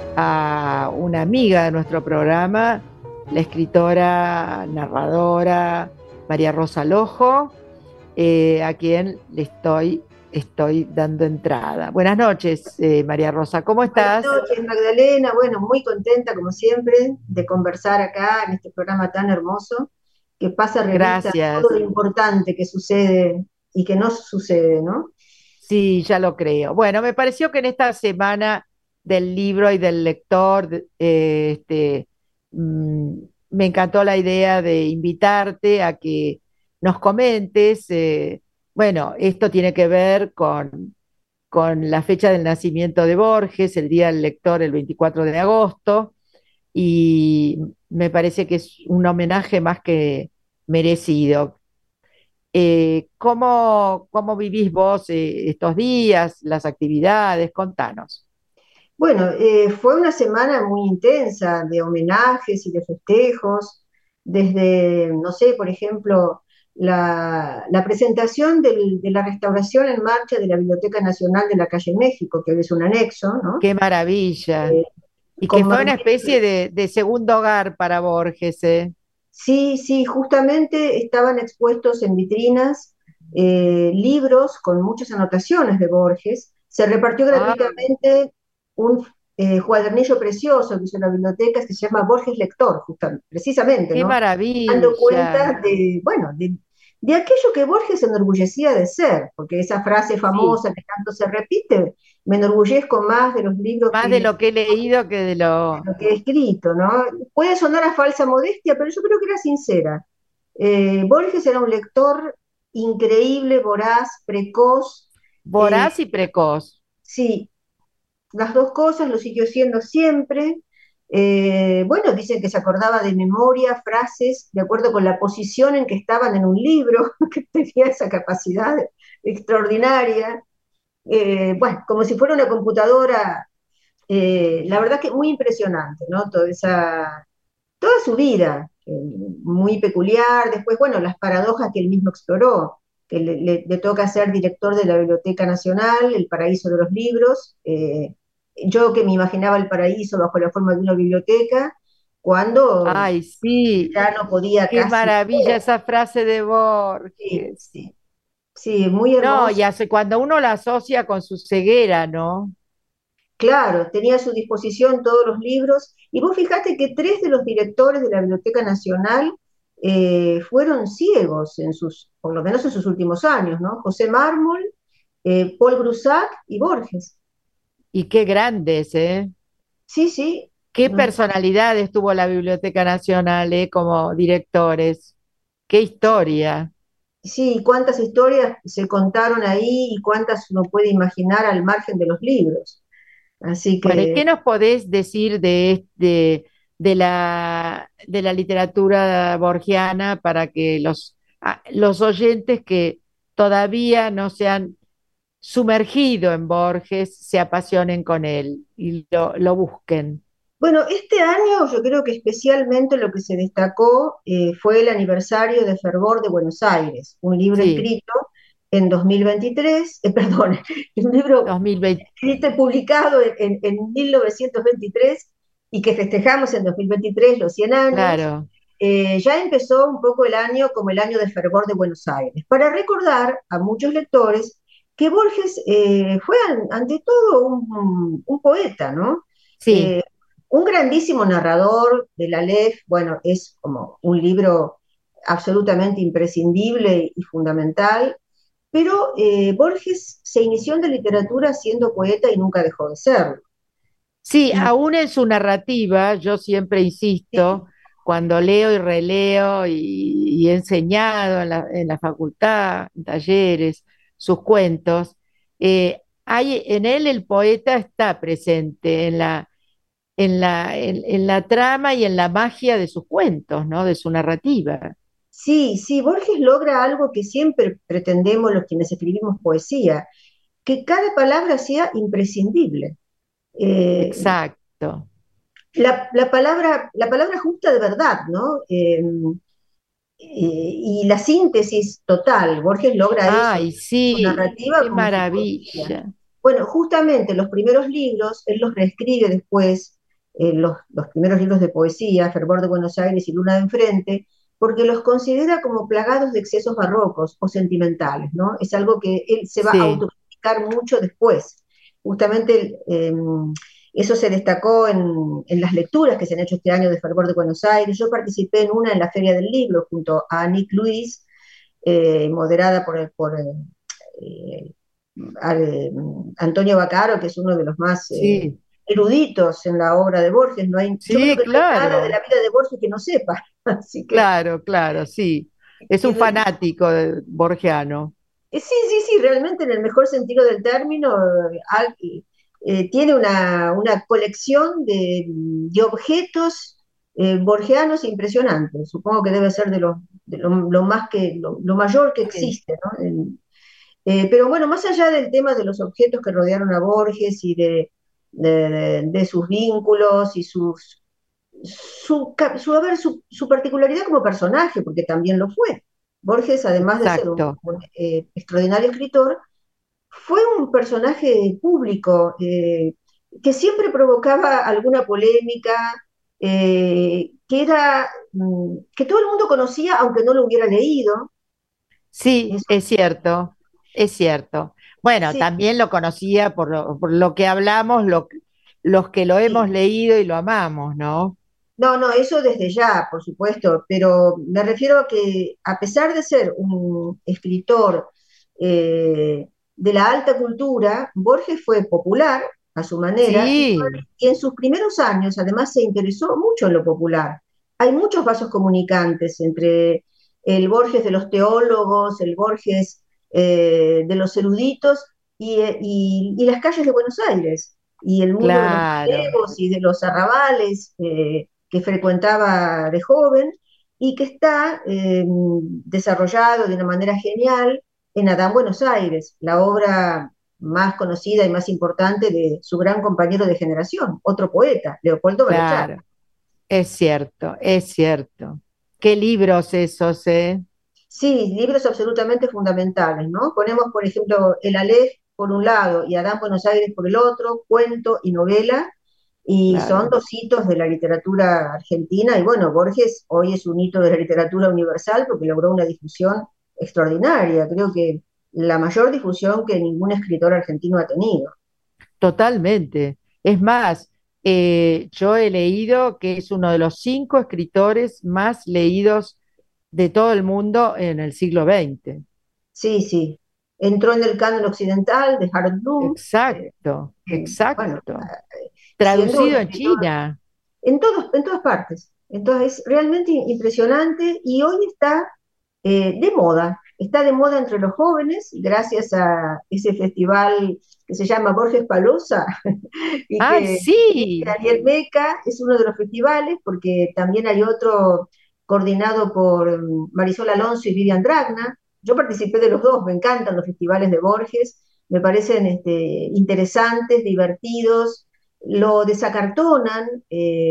a una amiga de nuestro programa, la escritora, narradora María Rosa Lojo, eh, a quien le estoy, estoy dando entrada. Buenas noches, eh, María Rosa, ¿cómo Buenas estás? noches, Magdalena. Bueno, muy contenta, como siempre, de conversar acá en este programa tan hermoso que pasa revista a todo Gracias. lo importante que sucede y que no sucede, ¿no? Sí, ya lo creo. Bueno, me pareció que en esta semana del libro y del lector, de- eh, este, mm, me encantó la idea de invitarte a que nos comentes. Eh, bueno, esto tiene que ver con, con la fecha del nacimiento de Borges, el Día del Lector, el veinticuatro de agosto, y me parece que es un homenaje más que merecido. Eh, ¿cómo, cómo vivís vos eh, estos días, las actividades? Contanos. Bueno, eh, fue una semana muy intensa de homenajes y de festejos, desde, no sé, por ejemplo, la, la presentación del- de la restauración en marcha de la Biblioteca Nacional de la Calle México, que hoy es un anexo, ¿no? Qué maravilla. Eh, Y que con fue una Manuel. especie de, de segundo hogar para Borges, ¿eh? Sí, sí, justamente estaban expuestos en vitrinas eh, libros con muchas anotaciones de Borges. Se repartió Ah, gratuitamente un eh, cuadernillo precioso que hizo la biblioteca, que se llama Borges Lector, justamente, precisamente, Qué ¿no? Dando maravilla. cuenta de, bueno, de, de aquello que Borges se enorgullecía de ser, porque esa frase Sí, famosa que tanto se repite, me enorgullezco más de los libros más que de he lo que he leído que de lo... lo que he escrito, ¿no? Puede sonar a falsa modestia, pero yo creo que era sincera. Eh, Borges era un lector increíble, voraz, precoz. eh, Voraz y precoz. sí, las dos cosas, lo siguió siendo siempre. Eh, bueno, dicen que se acordaba de memoria, frases, de acuerdo con la posición en que estaban en un libro, que tenía esa capacidad extraordinaria. Eh, bueno, como si fuera una computadora, eh, la verdad que muy impresionante, ¿no? Toda esa, toda su vida, eh, muy peculiar. Después, bueno, las paradojas que él mismo exploró, que le, le- le toca ser director de la Biblioteca Nacional, el paraíso de los libros. Eh, yo que me imaginaba el paraíso bajo la forma de una biblioteca, cuando Ay, sí, ya no podía qué casi maravilla ver. esa frase de Sí, Borges. sí, sí, muy No, hermoso. y hace cuando uno la asocia con su ceguera, ¿no? Claro, tenía a su disposición todos los libros. Y vos fijate que tres de los directores de la Biblioteca Nacional eh, fueron ciegos en sus, por lo menos en sus últimos años, ¿no? José Mármol, eh, Paul Broussat y Borges. Y qué grandes, ¿eh? Sí, sí, Qué no, personalidades tuvo la Biblioteca Nacional, ¿eh? Como directores. Qué historia. sí, cuántas historias se contaron ahí y cuántas uno puede imaginar al margen de los libros. Así Bueno, ¿y que, qué nos podés decir de, de, de la, de la literatura borgiana para que los, a- los oyentes que todavía no se han sumergido en Borges se apasionen con él y lo, lo busquen? bueno, este año yo creo que especialmente lo que se destacó eh, fue el aniversario de Fervor de Buenos Aires, un libro Sí, escrito en dos mil veintitrés, eh, perdón, un libro dos mil veinte, escrito y publicado en, en, en mil novecientos veintitrés y que festejamos en dos mil veintitrés los cien años. claro. Eh, ya empezó un poco el año como el año de Fervor de Buenos Aires, para recordar a muchos lectores que Borges eh, fue an, ante todo un, un poeta, ¿no? Sí. Eh, un grandísimo narrador de la Aleph, bueno, es como un libro absolutamente imprescindible y fundamental, pero eh, Borges se inició en la literatura siendo poeta y nunca dejó de serlo. Sí, Y aún en su narrativa, yo siempre insisto, sí, cuando leo y releo y, y he enseñado en la, en la facultad, en talleres, sus cuentos, eh, hay, en él el poeta está presente en la, en la, en, en la trama y en la magia de sus cuentos, ¿no? De su narrativa. sí, sí, Borges logra algo que siempre pretendemos los quienes escribimos poesía, que cada palabra sea imprescindible. Eh, Exacto. la, la, palabra, la palabra justa de verdad, ¿no? Eh, eh, y la síntesis total, Borges logra eso, Ay, su sí, narrativa qué como su poesía. maravilla. Bueno, justamente los primeros libros, él los reescribe después, eh, los, los primeros libros de poesía, Fervor de Buenos Aires y Luna de Enfrente, porque los considera como plagados de excesos barrocos o sentimentales, ¿no? Es algo que él se va a Sí, autocriticar mucho después. Justamente eh, eso se destacó en, en, las lecturas que se han hecho este año de Fervor de Buenos Aires. Yo participé en una en la Feria del Libro junto a Nick Luis, eh, moderada por, por eh, al, Antonio Bacaro, que es uno de los más eh, sí, eruditos en la obra de Borges. No hay, yo creo sí, que no hay nada de la claro. vida de Borges que no sepa. Así que, Claro, claro, sí. Es un que fanático de borgiano. sí, sí, sí, realmente en el mejor sentido del término, eh, eh, tiene una, una colección de, de objetos eh, borgianos impresionantes. Supongo que debe ser de lo, de lo, lo más que, lo, lo, mayor que Sí, existe, ¿no? En, Eh, pero bueno, más allá del tema de los objetos que rodearon a Borges y de, de, de- de sus vínculos y sus, su, su, a ver, su, su particularidad como personaje, porque también lo fue. Borges, además de ser un, exacto. un, eh, extraordinario escritor, fue un personaje público eh, que siempre provocaba alguna polémica, eh, que era mm, que todo el mundo conocía aunque no lo hubiera leído. Sí, Eso, es cierto, es cierto. Bueno, sí, también lo conocía por lo, por lo que hablamos, lo, los que lo hemos Sí. leído y lo amamos, ¿no? No, no, eso desde ya, por supuesto, pero me refiero a que a pesar de ser un escritor eh, de la alta cultura, Borges fue popular a su manera y, Sí, y en sus primeros años además se interesó mucho en lo popular. Hay muchos vasos comunicantes entre el Borges de los teólogos, el Borges eh, de los eruditos y, eh, y- y las calles de Buenos Aires y el mundo de los claro, museos y de los arrabales. Eh, que frecuentaba de joven y que está eh, desarrollado de una manera genial en Adán Buenos Aires, la obra más conocida y más importante de su gran compañero de generación, otro poeta, Leopoldo Marechal. claro. Es cierto, es cierto. Qué libros esos, ¿eh? Sí, libros absolutamente fundamentales, ¿no? Ponemos, por ejemplo, El Aleph por un lado y Adán Buenos Aires por el otro, cuento y novela, y son Claro, dos hitos de la literatura argentina, y bueno, Borges hoy es un hito de la literatura universal porque logró una difusión extraordinaria, creo que la mayor difusión que ningún escritor argentino ha tenido. totalmente. Es más, eh, yo he leído que es uno de los cinco escritores más leídos de todo el mundo en el siglo veinte. Sí, sí, entró en el canon occidental de Harold Bloom, eh, Exacto, eh, bueno, exacto. siendo un Traducido en escritor China. en, todos, en todas partes. Entonces, es realmente impresionante y hoy está eh, de moda. Está de moda entre los jóvenes gracias a ese festival que se llama Borges Palosa y ¡Ay, que dirige sí! Daniel Meca. Es uno de los festivales porque también hay otro coordinado por mm, Marisol Alonso y Vivian Dragna. Yo participé de los dos, me encantan los festivales de Borges, me parecen este, interesantes, divertidos, lo desacartonan, eh,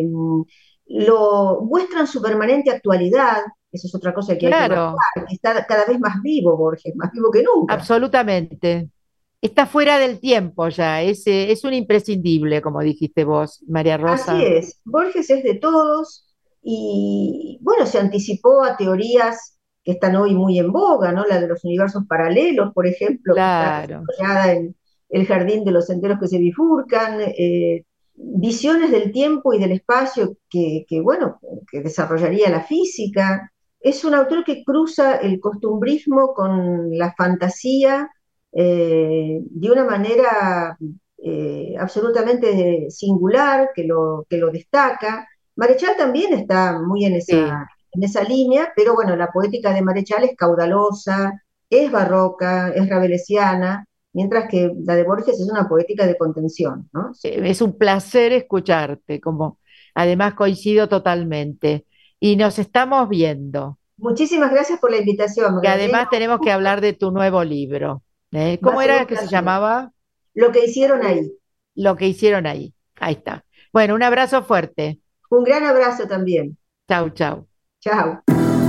lo muestran su permanente actualidad, eso es otra cosa que hay que Claro, marcar, está cada vez más vivo Borges, más vivo que nunca. absolutamente. Está fuera del tiempo ya, es, eh, es un imprescindible, como dijiste vos, María Así Rosa. es, Borges es de todos y bueno, se anticipó a teorías que están hoy muy en boga, ¿no? La de los universos paralelos, por ejemplo, que está Claro, desarrollada en El jardín de los senderos que se bifurcan, eh, visiones del tiempo y del espacio que, que, bueno, que desarrollaría la física. Es un autor que cruza el costumbrismo con la fantasía eh, de una manera eh, absolutamente singular, que lo, que lo destaca. Marechal también está muy en sí. esa, en esa línea, pero bueno, la poética de Marechal es caudalosa, es barroca, es rabelesiana, mientras que la de Borges es una poética de contención, ¿no? Eh, Es un placer escucharte, como además coincido totalmente. Y nos estamos viendo. Muchísimas gracias por la invitación, Y Magdalena. además tenemos que hablar de tu nuevo libro. ¿Eh? Va a ¿Cómo ser era un que se placer. llamaba? Lo que hicieron ahí. Lo que hicieron ahí. Ahí está. Bueno, un abrazo fuerte. Un gran abrazo también. Chau, chau. Chao.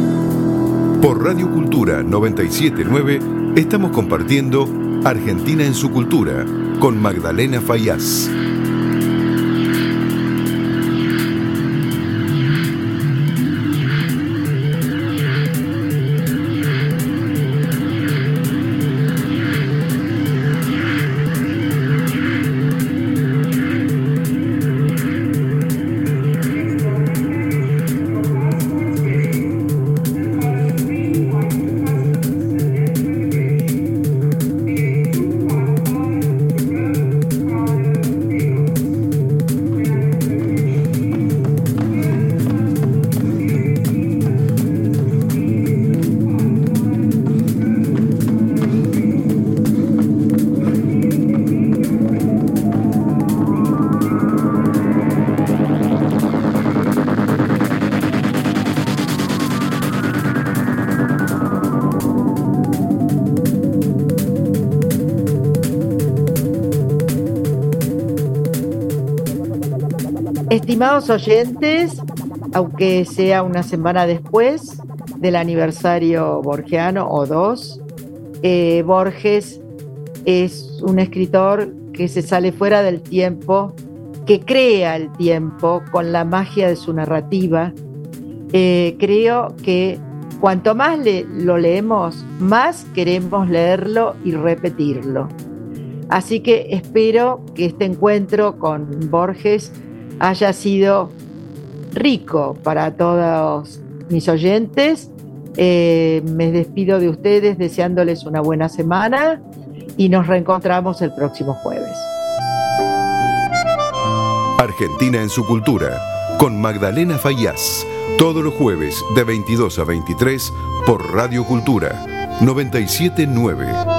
Por Radio Cultura noventa y siete punto nueve estamos compartiendo Argentina en su cultura con Magdalena Fayaz. Estimados oyentes, aunque sea una semana después del aniversario borgiano o dos, eh, Borges es un escritor que se sale fuera del tiempo, que crea el tiempo con la magia de su narrativa. Eh, creo que cuanto más le, lo leemos, más queremos leerlo y repetirlo. Así que espero que este encuentro con Borges haya sido rico para todos mis oyentes. Eh, me despido de ustedes deseándoles una buena semana y nos reencontramos el próximo jueves. Argentina en su cultura, con Magdalena Faíaz, todos los jueves de veintidós a veintitrés por Radio Cultura noventa y siete punto nueve.